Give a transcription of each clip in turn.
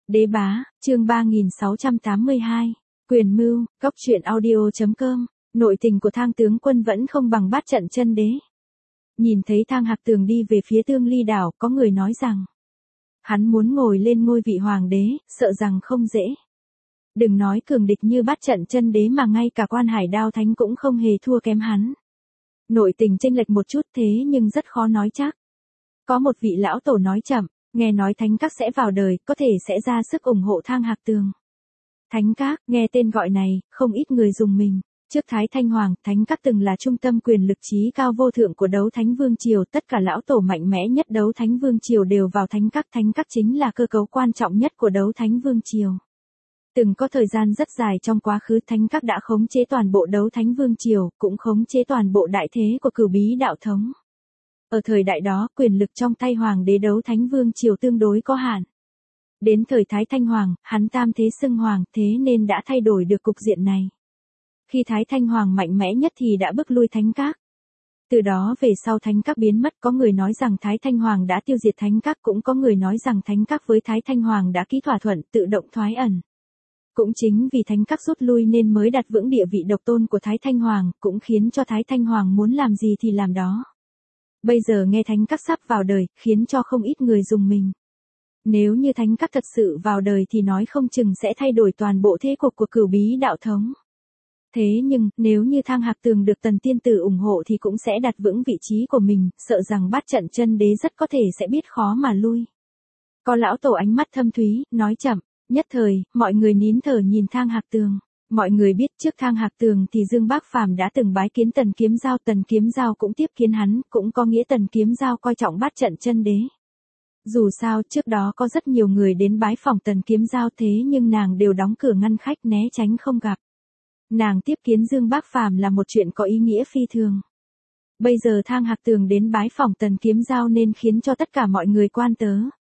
Đế bá, chương 3682, quyền mưu, cóc truyện audio.com, nội tình của Thang tướng quân vẫn không bằng bát trận chân đế. Nhìn thấy Thang Hạc Tường đi về phía Tương Ly đảo, có người nói rằng, hắn muốn ngồi lên ngôi vị hoàng đế, sợ rằng không dễ. Đừng nói cường địch như bát trận chân đế mà ngay cả Quan Hải Đao Thánh cũng không hề thua kém hắn. Nội tình chênh lệch một chút thế nhưng rất khó nói chắc. Có một vị lão tổ nói chậm, nghe nói Thánh Các sẽ vào đời, có thể sẽ ra sức ủng hộ Thang Hạc Tường. Thánh Các, nghe tên gọi này, không ít người dùng mình. Trước Thái Thanh Hoàng, Thánh Các từng là trung tâm quyền lực trí cao vô thượng của Đấu Thánh Vương Triều, tất cả lão tổ mạnh mẽ nhất Đấu Thánh Vương Triều đều vào Thánh Các. Thánh Các chính là cơ cấu quan trọng nhất của Đấu Thánh Vương Triều. Từng có thời gian rất dài trong quá khứ, Thánh Các đã khống chế toàn bộ Đấu Thánh Vương Triều, cũng khống chế toàn bộ đại thế của Cửu Bí đạo thống. Ở thời đại đó, quyền lực trong tay Hoàng đế Đấu Thánh Vương Triều tương đối có hạn. Đến thời Thái Thanh Hoàng, hắn tam thế xưng hoàng, thế nên đã thay đổi được cục diện này. Khi Thái Thanh Hoàng mạnh mẽ nhất thì đã bức lui Thánh Các. Từ đó về sau Thánh Các biến mất, có người nói rằng Thái Thanh Hoàng đã tiêu diệt Thánh Các, cũng có người nói rằng Thánh Các với Thái Thanh Hoàng đã ký thỏa thuận, tự động thoái ẩn. Cũng chính vì Thánh Các rút lui nên mới đặt vững địa vị độc tôn của Thái Thanh Hoàng, cũng khiến cho Thái Thanh Hoàng muốn làm gì thì làm đó. Bây giờ nghe Thánh Các sắp vào đời, khiến cho không ít người dùng mình. Nếu như Thánh Các thật sự vào đời thì nói không chừng sẽ thay đổi toàn bộ thế cục của Cửu Bí đạo thống. Thế nhưng, nếu như Thang Hạc Tường được Tần Tiên Tử ủng hộ thì cũng sẽ đặt vững vị trí của mình, sợ rằng bát trận chân đế rất có thể sẽ biết khó mà lui. Có lão tổ ánh mắt thâm thúy, nói chậm, nhất thời, mọi người nín thở nhìn Thang Hạc Tường. Mọi người biết trước Thang Hạc Tường thì Dương Bác Phàm đã từng bái kiến Tần Kiếm Giao, Tần Kiếm Giao cũng tiếp kiến hắn, cũng có nghĩa Tần Kiếm Giao coi trọng bát trận chân đế. Dù sao, trước đó có rất nhiều người đến bái phỏng Tần Kiếm Giao thế nhưng nàng đều đóng cửa ngăn khách né tránh không gặp. Nàng tiếp kiến Dương Bác Phàm là một chuyện có ý nghĩa phi thường. Bây giờ Thang Hạc Tường đến bái phỏng Tần Kiếm Giao nên khiến cho tất cả mọi người quan tớ.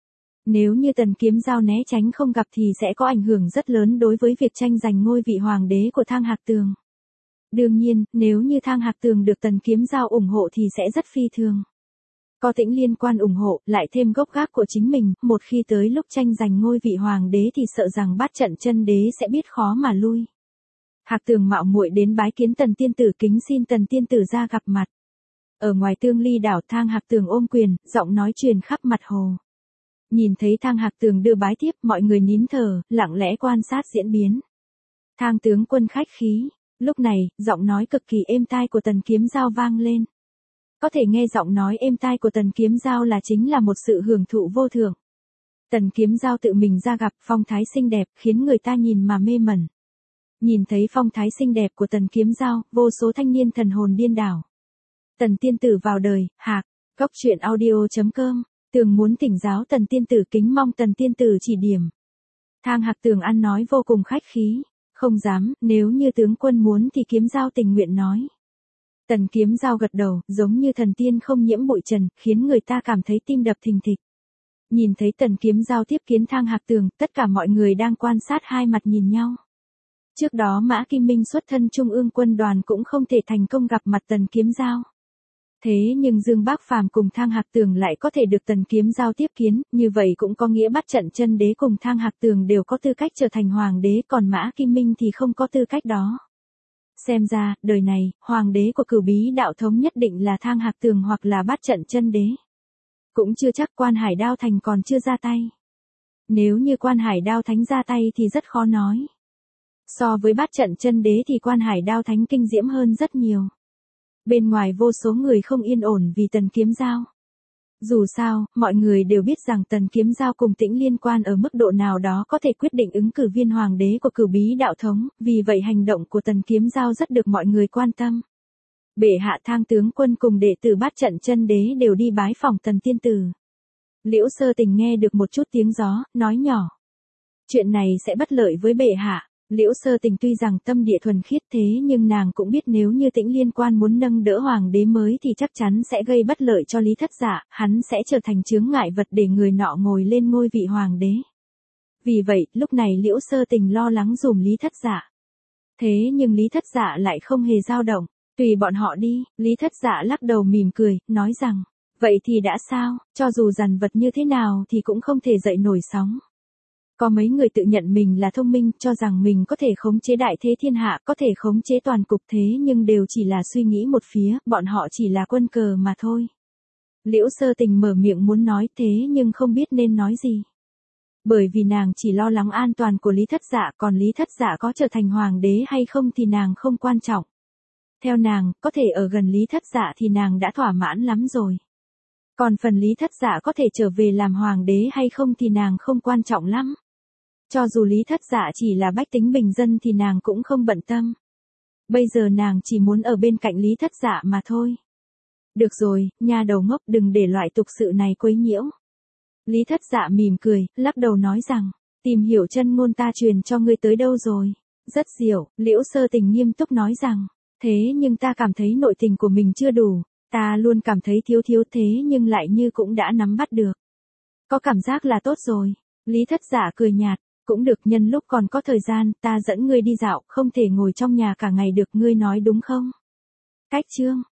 Nếu như Tần Kiếm Giao né tránh không gặp thì sẽ có ảnh hưởng rất lớn đối với việc tranh giành ngôi vị hoàng đế của Thang Hạc Tường. Đương nhiên, nếu như Thang Hạc Tường được Tần Kiếm Giao ủng hộ thì sẽ rất phi thường. Có Tĩnh Liên Quan ủng hộ, lại thêm gốc gác của chính mình, một khi tới lúc tranh giành ngôi vị hoàng đế thì sợ rằng bát trận chân đế sẽ biết khó mà lui. Hạc Tường mạo muội đến bái kiến Tần Tiên Tử, kính xin Tần Tiên Tử ra gặp mặt. Ở ngoài Tương Ly đảo, Thang Hạc Tường ôm quyền, giọng nói truyền khắp mặt hồ. Nhìn thấy Thang Hạc Tường đưa bái tiếp, mọi người nín thở, lặng lẽ quan sát diễn biến. Thang tướng quân khách khí. Lúc này, giọng nói cực kỳ êm tai của Tần Kiếm Giao vang lên. Có thể nghe giọng nói êm tai của Tần Kiếm Giao là chính là một sự hưởng thụ vô thượng. Tần Kiếm Giao tự mình ra gặp, phong thái xinh đẹp, khiến người ta nhìn mà mê mẩn. Nhìn thấy phong thái xinh đẹp của Tần Kiếm Giao, vô số thanh niên thần hồn điên đảo. Tần Tiên Tử vào đời, Hạc, cóc truyện audio.com, Tường muốn thỉnh giáo Tần Tiên Tử, kính mong Tần Tiên Tử chỉ điểm. Thang Hạc Tường ăn nói vô cùng khách khí, không dám, nếu như tướng quân muốn thì Kiếm Giao tình nguyện nói. Tần Kiếm Giao gật đầu, giống như thần tiên không nhiễm bụi trần, khiến người ta cảm thấy tim đập thình thịch. Nhìn thấy Tần Kiếm Giao tiếp kiến Thang Hạc Tường, tất cả mọi người đang quan sát hai mặt nhìn nhau. Trước đó Mã Kim Minh xuất thân Trung ương quân đoàn cũng không thể thành công gặp mặt Tần Kiếm Giao. Thế nhưng Dương Bác Phàm cùng Thang Hạc Tường lại có thể được Tần Kiếm Giao tiếp kiến, như vậy cũng có nghĩa bát trận chân đế cùng Thang Hạc Tường đều có tư cách trở thành hoàng đế, còn Mã Kim Minh thì không có tư cách đó. Xem ra, đời này, hoàng đế của Cửu Bí đạo thống nhất định là Thang Hạc Tường hoặc là bát trận chân đế. Cũng chưa chắc Quan Hải Đao Thành còn chưa ra tay. Nếu như Quan Hải Đao Thánh ra tay thì rất khó nói. So với bát trận chân đế thì Quan Hải Đao Thánh kinh diễm hơn rất nhiều. Bên ngoài vô số người không yên ổn vì Tần Kiếm Giao. Dù sao, mọi người đều biết rằng Tần Kiếm Giao cùng Tĩnh Liên Quan ở mức độ nào đó có thể quyết định ứng cử viên hoàng đế của Cửu Bí đạo thống, vì vậy hành động của Tần Kiếm Giao rất được mọi người quan tâm. Bệ hạ Thang tướng quân cùng đệ tử bát trận chân đế đều đi bái phỏng Tần Tiên Tử. Liễu Sơ Tình nghe được một chút tiếng gió, nói nhỏ. Chuyện này sẽ bất lợi với bệ hạ. Liễu Sơ Tình tuy rằng tâm địa thuần khiết thế nhưng nàng cũng biết nếu như Tĩnh Liên Quan muốn nâng đỡ hoàng đế mới thì chắc chắn sẽ gây bất lợi cho Lý Thất Dạ, hắn sẽ trở thành chướng ngại vật để người nọ ngồi lên ngôi vị hoàng đế. Vì vậy, lúc này Liễu Sơ Tình lo lắng giùm Lý Thất Dạ. Thế nhưng Lý Thất Dạ lại không hề dao động, tùy bọn họ đi. Lý Thất Dạ lắc đầu mỉm cười, nói rằng, vậy thì đã sao, cho dù dằn vật như thế nào thì cũng không thể dậy nổi sóng. Có mấy người tự nhận mình là thông minh, cho rằng mình có thể khống chế đại thế thiên hạ, có thể khống chế toàn cục, thế nhưng đều chỉ là suy nghĩ một phía, bọn họ chỉ là quân cờ mà thôi. Liễu Sơ Tình mở miệng muốn nói thế nhưng không biết nên nói gì. Bởi vì nàng chỉ lo lắng an toàn của Lý Thất Dạ, còn Lý Thất Dạ có trở thành hoàng đế hay không thì nàng không quan trọng. Theo nàng, có thể ở gần Lý Thất Dạ thì nàng đã thỏa mãn lắm rồi. Còn phần Lý Thất Dạ có thể trở về làm hoàng đế hay không thì nàng không quan trọng lắm. Cho dù Lý Thất Dạ chỉ là bách tính bình dân thì nàng cũng không bận tâm. Bây giờ nàng chỉ muốn ở bên cạnh Lý Thất Dạ mà thôi. Được rồi, nha đầu ngốc, đừng để loại tục sự này quấy nhiễu. Lý Thất Dạ mỉm cười, lắc đầu nói rằng, tìm hiểu chân ngôn ta truyền cho ngươi tới đâu rồi. Rất diệu, Liễu Sơ Tình nghiêm túc nói rằng, thế nhưng ta cảm thấy nội tình của mình chưa đủ, ta luôn cảm thấy thiếu thế nhưng lại như cũng đã nắm bắt được. Có cảm giác là tốt rồi. Lý Thất Dạ cười nhạt, cũng được, nhân lúc còn có thời gian, ta dẫn ngươi đi dạo, không thể ngồi trong nhà cả ngày được, ngươi nói đúng không? Cách chương